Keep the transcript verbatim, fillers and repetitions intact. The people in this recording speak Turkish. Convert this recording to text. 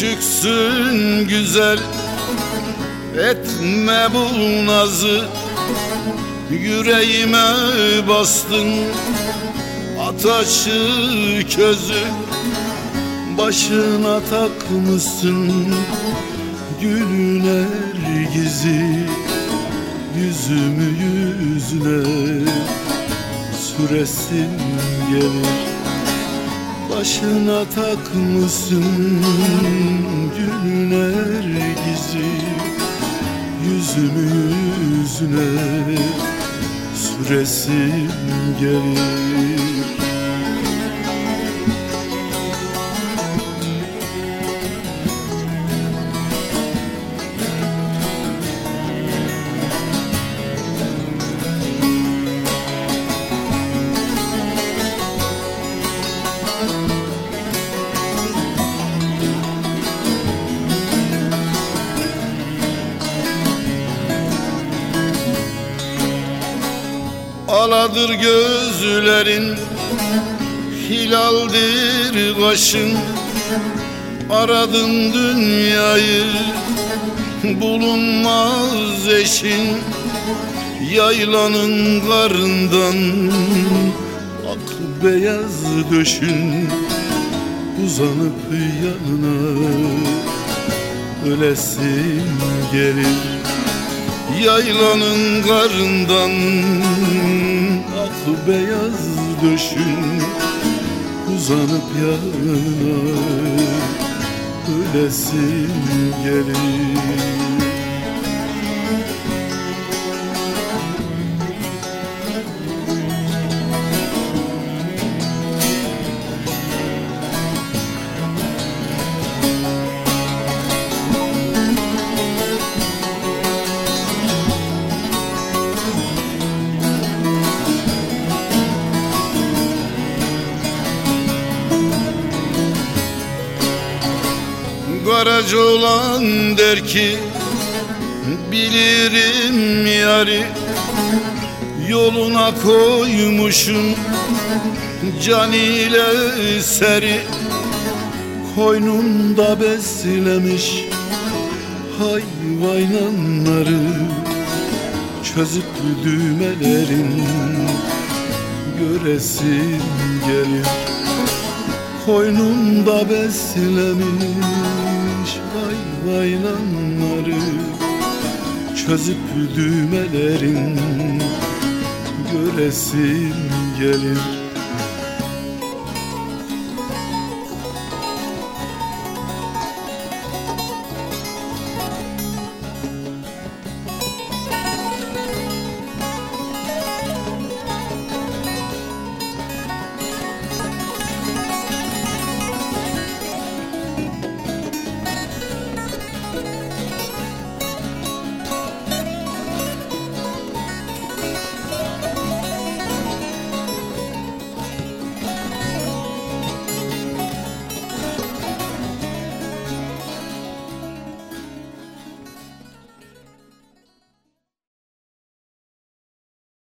Küçüksün güzel, etme bu nazı. Yüreğime bastın ataşı közü. Başına takmışsın gülün ergizi. Yüzümü yüzüne süresin gelir. Başına takmışsın gülün ergizi. Yüzümü yüzüne süresin gelir. Aladır gözlerin, hilaldir kaşın. Aradın dünyayı, bulunmaz eşin. Yaylanın karından ak beyaz döşün. Uzanıp yanına ölesin gelir. Yaylanın karından ak beyaz döşün. Uzanıp yanına ölesin gelir. Garacı olan der ki bilirim yari. Yoluna koymuşum can ile seri. Koynunda beslemiş hayvanları. Çözüp düğmelerin göresin gelir. Koynunda beslemiş hayvanları. Çözüp düğmelerin göresin gelir.